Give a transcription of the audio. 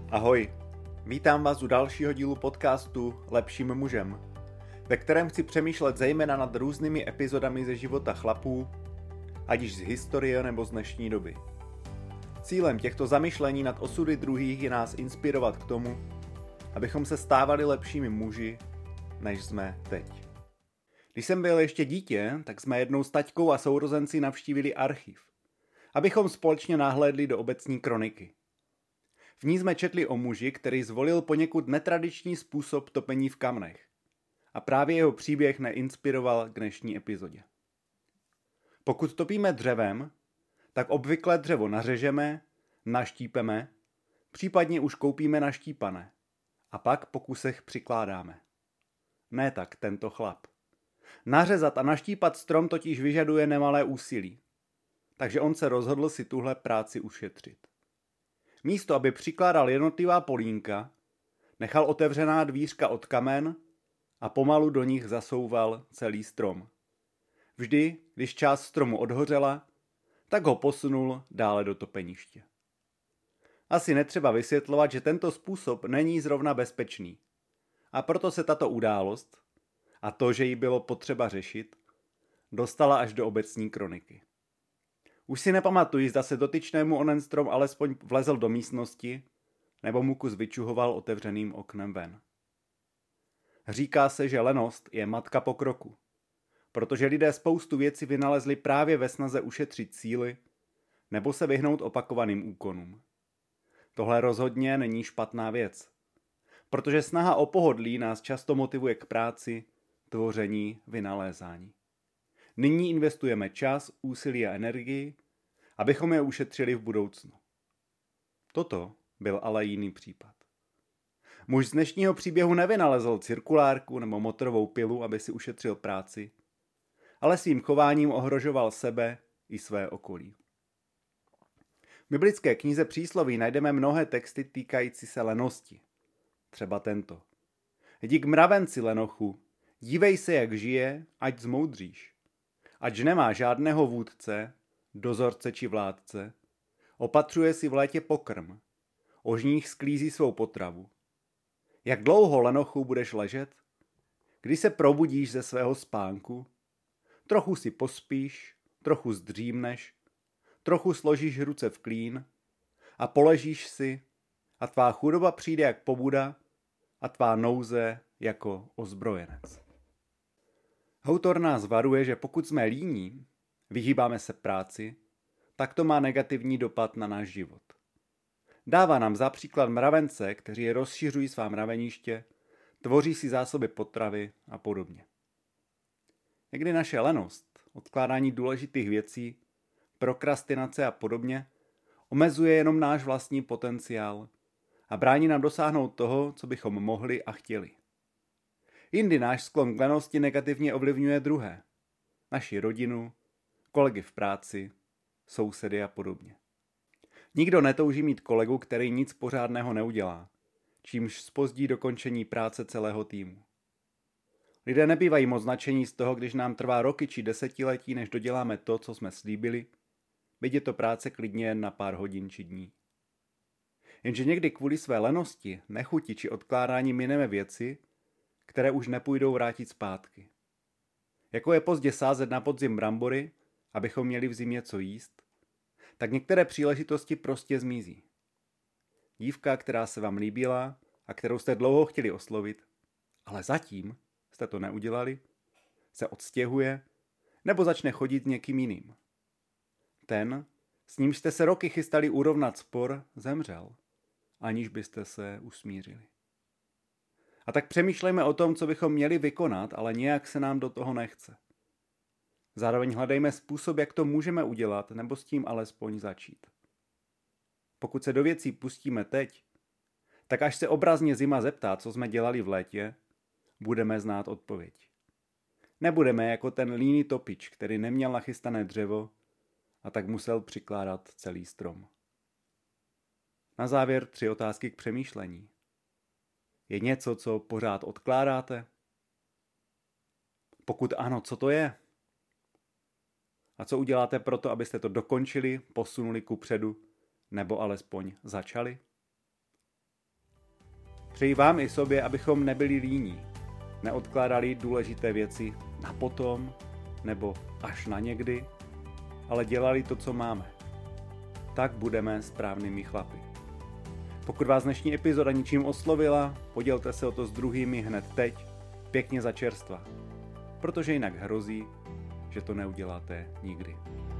Ahoj, vítám vás u dalšího dílu podcastu Lepším mužem, ve kterém chci přemýšlet zejména nad různými epizodami ze života chlapů, ať již z historie nebo z dnešní doby. Cílem těchto zamyšlení nad osudy druhých je nás inspirovat k tomu, abychom se stávali lepšími muži, než jsme teď. Když jsem byl ještě dítě, tak jsme jednou s taťkou a sourozenci navštívili archiv, abychom společně nahlédli do obecní kroniky. V ní jsme četli o muži, který zvolil poněkud netradiční způsob topení v kamnech. A právě jeho příběh neinspiroval k dnešní epizodě. Pokud topíme dřevem, tak obvykle dřevo nařežeme, naštípeme, případně už koupíme naštípané. A pak po kusech přikládáme. Ne tak tento chlap. Nařezat a naštípat strom totiž vyžaduje nemalé úsilí. Takže on se rozhodl si tuhle práci ušetřit. Místo, aby přikládal jednotlivá polínka, nechal otevřená dvířka od kamen a pomalu do nich zasouval celý strom. Vždy, když část stromu odhořela, tak ho posunul dále do topeniště. Asi netřeba vysvětlovat, že tento způsob není zrovna bezpečný. A proto se tato událost, a to, že ji bylo potřeba řešit, dostala až do obecní kroniky. Už si nepamatuji, zda se dotyčnému onen strom alespoň vlezl do místnosti, nebo mu kus vyčuhoval otevřeným oknem ven. Říká se, že lenost je matka pokroku, protože lidé spoustu věcí vynalezli právě ve snaze ušetřit síly nebo se vyhnout opakovaným úkonům. Tohle rozhodně není špatná věc, protože snaha o pohodlí nás často motivuje k práci, tvoření, vynalézání. Nyní investujeme čas, úsilí a energii, abychom je ušetřili v budoucnu. Toto byl ale jiný případ. Muž z dnešního příběhu nevynalezl cirkulárku nebo motorovou pilu, aby si ušetřil práci, ale svým chováním ohrožoval sebe i své okolí. V biblické knize Přísloví najdeme mnohé texty týkající se lenosti. Třeba tento. Jdi k mravenci, lenochu, dívej se, jak žije, ať zmoudříš. Ať nemá žádného vůdce, dozorce či vládce, opatřuje si v létě pokrm, ožních sklízí svou potravu. Jak dlouho, lenochu, budeš ležet? Kdy se probudíš ze svého spánku? Trochu si pospíš, trochu zdřímneš, trochu složíš ruce v klín a poležíš si a tvá chudoba přijde jak pobuda a tvá nouze jako ozbrojenec. Autor nás varuje, že pokud jsme líní, vyhýbáme se práci, tak to má negativní dopad na náš život. Dává nám za příklad mravence, kteří rozšiřují svá mraveniště, tvoří si zásoby potravy a podobně. Někdy naše lenost, odkládání důležitých věcí, prokrastinace a podobně omezuje jenom náš vlastní potenciál a brání nám dosáhnout toho, co bychom mohli a chtěli. Jindy náš sklon k lenosti negativně ovlivňuje druhé, naši rodinu, kolegy v práci, sousedy a podobně. Nikdo netouží mít kolegu, který nic pořádného neudělá, čímž zpozdí dokončení práce celého týmu. Lidé nebývají moc nadšení z toho, když nám trvá roky či desetiletí, než doděláme to, co jsme slíbili, byť je to práce klidně jen na pár hodin či dní. Jenže někdy kvůli své lenosti, nechuti či odkládání mineme věci, které už nepůjdou vrátit zpátky. Jako je pozdě sázet na podzim brambory, abychom měli v zimě co jíst, tak některé příležitosti prostě zmizí. Dívka, která se vám líbila a kterou jste dlouho chtěli oslovit, ale zatím jste to neudělali, se odstěhuje nebo začne chodit s někým jiným. Ten, s nímž jste se roky chystali urovnat spor, zemřel, aniž byste se usmířili. A tak přemýšlejme o tom, co bychom měli vykonat, ale nějak se nám do toho nechce. Zároveň hledejme způsob, jak to můžeme udělat, nebo s tím alespoň začít. Pokud se do věcí pustíme teď, tak až se obrazně zima zeptá, co jsme dělali v létě, budeme znát odpověď. Nebudeme jako ten líný topič, který neměl nachystané dřevo a tak musel přikládat celý strom. Na závěr 3 otázky k přemýšlení. Je něco, co pořád odkládáte? Pokud ano, co to je? A co uděláte pro to, abyste to dokončili, posunuli kupředu, nebo alespoň začali? Přeji vám i sobě, abychom nebyli líní, neodkládali důležité věci na potom nebo až na někdy, ale dělali to, co máme. Tak budeme správnými chlapi. Pokud vás dnešní epizoda ničím oslovila, podělte se o to s druhými hned teď, pěkně za čerstva, protože jinak hrozí, že to neuděláte nikdy.